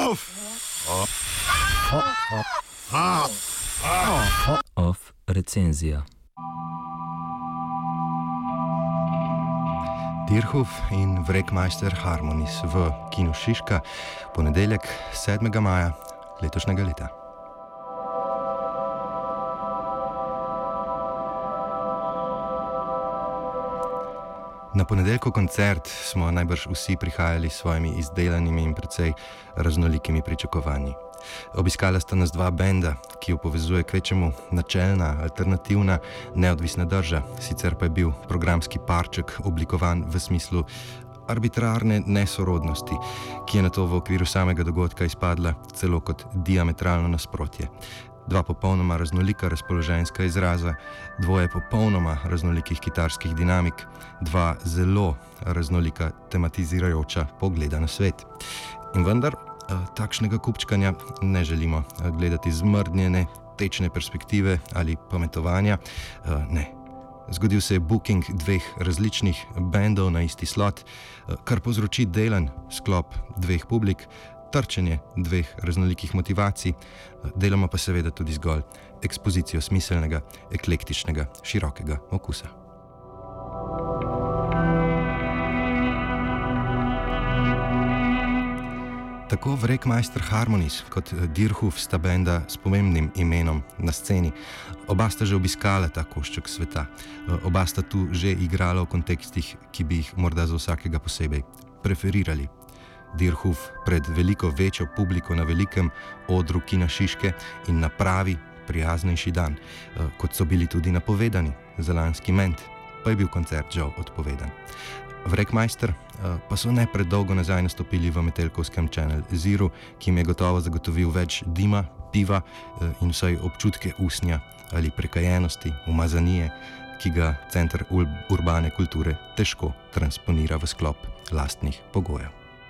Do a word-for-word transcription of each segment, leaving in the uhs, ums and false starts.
Off recenzija. Dirhuf in Wreckmeister Harmonies v Kinu Šiška, ponedeljek sedmega maja letošnjega leta. Na ponedeljkov koncert smo najbrž vsi prihajali s svojimi izdelanimi in precej raznolikimi pričakovanji. Obiskala sta nas dva benda, ki jo povezuje kvečemu načelna, alternativna, neodvisna drža, sicer pa je bil programski parček oblikovan v smislu arbitrarne nesorodnosti, ki je nato v okviru samega dogodka izpadla celo kot diametralno nasprotje. Dva popolnoma raznolika razpoloženjska izraza, dvoje popolnoma raznolikih kitarskih dinamik, dva zelo raznolika tematizirajoča pogleda na svet. In vendar, takšnega kupčkanja ne želimo gledati zmrdnjene, tečne perspektive ali pametovanja. Ne. Zgodil se je booking dveh različnih bendov na isti slot, kar povzroči delen sklop dveh publik, trčenje dveh raznolikih motivacij, deloma pa seveda tudi zgolj ekspozicijo smiselnega, eklektičnega, širokega okusa. Tako Wreckmeister Harmonies kot Dirhuf sta benda s pomembnim imenom na sceni. Oba sta že obiskala ta košček sveta. Oba sta tu že igrala v kontekstih, ki bi jih morda za vsakega posebej preferirali. Dirhuf pred veliko večjo publiko na velikem odru Kina Šiške in na pravi, prijaznejši dan, kot so bili tudi napovedani za lanski ment, pa je bil koncert žal odpovedan. Wreckmeister pa so ne predolgo nazaj nastopili v metelkovskem Channel Zero, ki jim je gotovo zagotovil več dima, piva in vsaj občutke usnja ali prekajenosti, umazanije, ki ga Center urbane kulture težko transponira v sklop lastnih pogojev.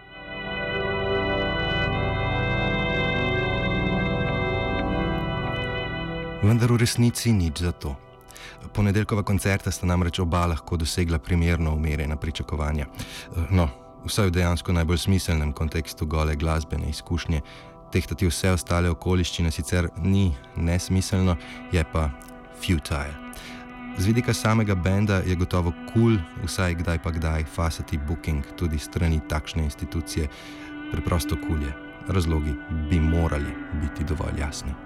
Vendar v resnici nič za to. Ponedeljkova koncerta sta namreč oba lahko dosegla primerno umerjena pričakovanja. No, vsaj v dejansko najbolj smiselnem kontekstu gole glasbene izkušnje. Tehtati vse ostale okoliščine sicer ni nesmiselno, je pa futile. Z vidika samega benda je gotovo cool, vsaj kdaj pa kdaj fasati booking tudi strani takšne institucije. Preprosto cool je. Razlogi bi morali biti dovolj jasni.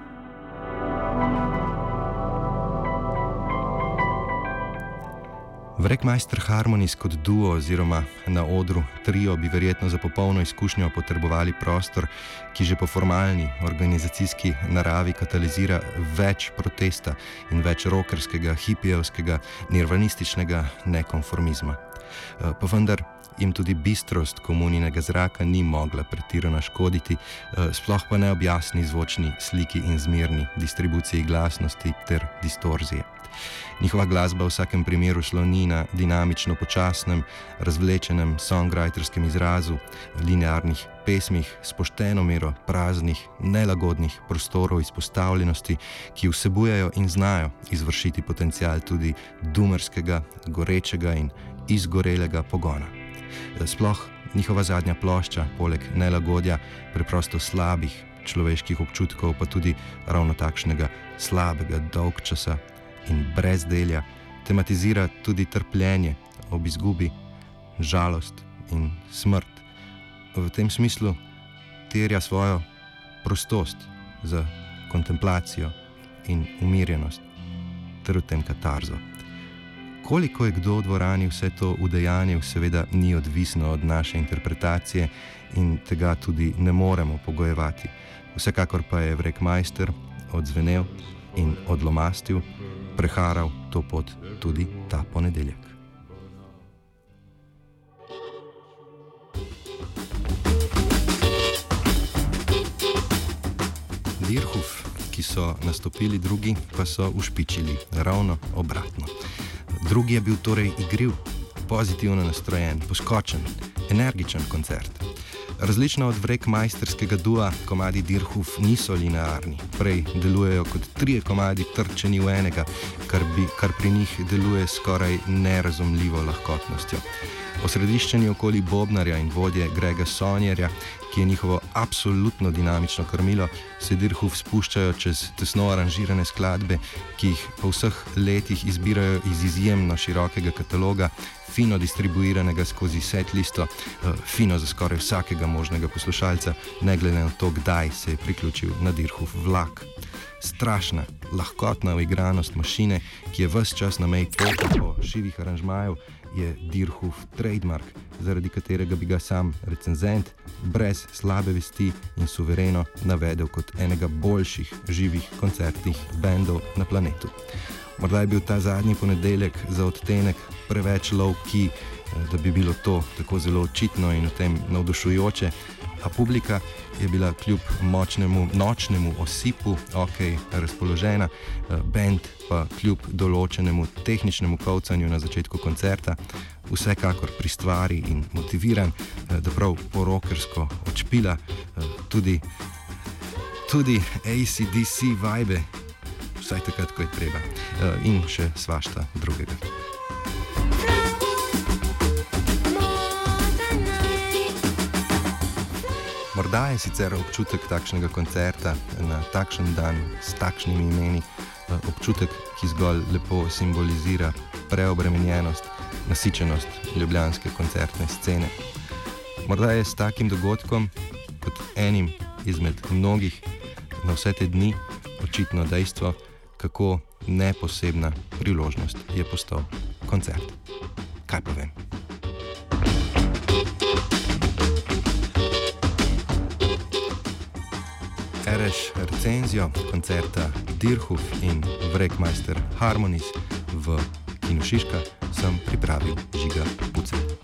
Wreckmeister Harmonies kot duo oziroma na odru trio bi verjetno za popolno izkušnjo potrebovali prostor, ki že po formalni organizacijski naravi katalizira več protesta in več rockerskega, hipijevskega, nirvanističnega nekonformizma. Pa vendar jim tudi bistrost komuninega zraka ni mogla pretirano škoditi, sploh pa ne ob jasni zvočni sliki in zmerni distribuciji glasnosti ter distorzije. Njihova glasba v vsakem primeru sloni na dinamično počasnem, razvlečenem songwriterskem izrazu, linearnih pesmih s pošteno mero praznih, nelagodnih prostorov izpostavljenosti, ki vsebujejo in znajo izvršiti potencial tudi dumerskega, gorečega in izgorelega pogona. Sploh njihova zadnja plošča, poleg nelagodja, preprosto slabih človeških občutkov, pa tudi ravno takšnega slabega dolgčasa in brezdelja, tematizira tudi trpljenje ob izgubi, žalost in smrt. V tem smislu terja svojo prostost za kontemplacijo in umirjenost ter v tem katarzo. Koliko je kdo v dvorani vse to udejanil, seveda ni odvisno od naše interpretacije in tega tudi ne moremo pogojevati. Vsekakor pa je Wreckmeister odzvenel in odlomastil, preharal to pot tudi ta ponedeljek. Dirhuf, ki so nastopili drugi, pa so ušpičili ravno obratno. Drugi je bil torej igriv, pozitivno nastrojen, poskočen, energičen koncert. Različno od Wreckmeisterskega dua, komadi Deerhoof niso linearni, prej delujejo kot trije komadi trčeni v enega, kar, bi, kar pri njih deluje skoraj nerazumljivo lahkotnostjo. Osrediščeni okoli bobnarja in vodje Grega Sonjerja, ki je njihovo absolutno dinamično krmilo, se Deerhoof spuščajo čez tesno aranžirane skladbe, ki jih po vseh letih izbirajo iz izjemno širokega kataloga, fino distribuiranega skozi setlisto, fino za skoraj vsakega možnega poslušalca, ne glede na to, kdaj se je priključil na Deerhoof vlak. Strašna, lahkotna uigranost mašine, ki je ves čas na meji polka po živih aranžmajev, je Deerhoof trademark, zaradi katerega bi ga sam recenzent brez slabe vesti in suvereno navedel kot enega boljših živih koncertnih bendov na planetu. Morda je bil ta zadnji ponedeljek za odtenek preveč low-key, da bi bilo to tako zelo očitno in v tem navdušujoče, a publika je bila kljub močnemu nočnemu osipu ok razpoložena, bend pa kljub določenemu tehničnemu kovcanju na začetku koncerta vsekakor pri stvari in motiviran, da prav porokersko odšpila tudi, tudi A C D C vibe, vsaj takrat, ko je treba, in še svašta drugega. Morda je sicer občutek takšnega koncerta na takšen dan s takšnimi imeni občutek, ki zgolj lepo simbolizira preobremenjenost, nasičenost ljubljanske koncertne scene. Morda je s takim dogodkom, kot enim izmed mnogih na vse te dni, očitno dejstvo, kako neposebna priložnost je postal koncert. Kaj pa vem? Ereš recenzijo koncerta Deerhoof in Wreckmeister Harmonies v Kinu Šiška sem pripravil Žiga Pucelj.